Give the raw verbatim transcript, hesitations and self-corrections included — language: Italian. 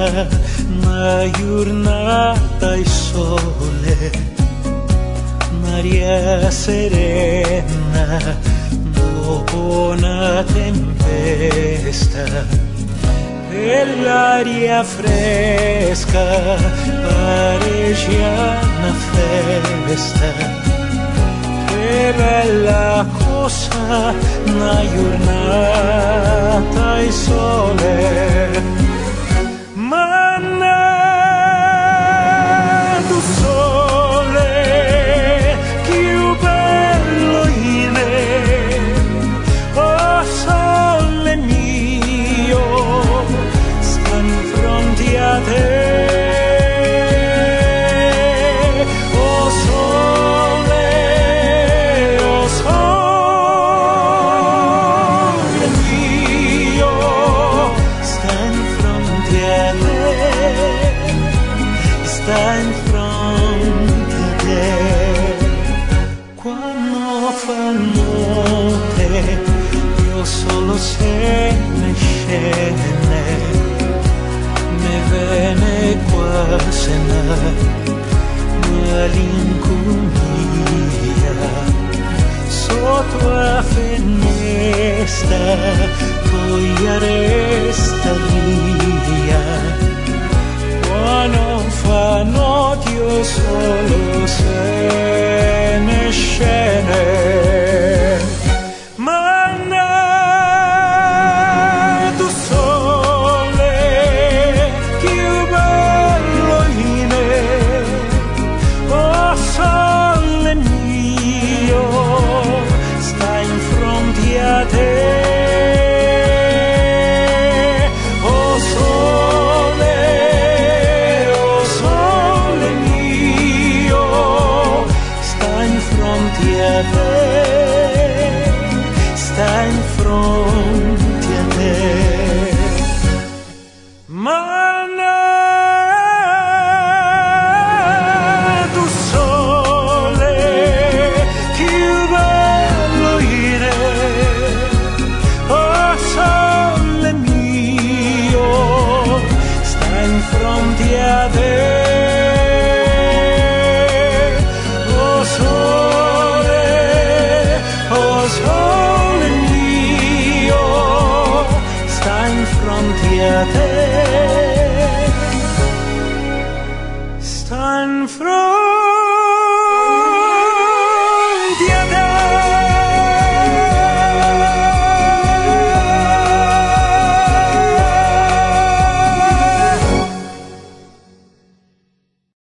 una giornata e sole, un'aria serena dopo una tempesta, e l'aria fresca pareggia una festa. Che bella cosa una giornata e sole, manna tu sole più bello in me, oh sole mio, sta in fronte a te. Sta in fronte a te. Quando fa notte io solo se ne scende, me viene quasi una malinconia. Sotto la finestra poi resta via. Quando fa notte io solo se ne scende, manna tu sole più bello in me, oh sole mio, sta in fronte a te. Sta in fronte a te, manna tu sole più bello in me, oh sole mio, sta in fronte a te. Oh sole, oh sole mio, sta in fronte a te.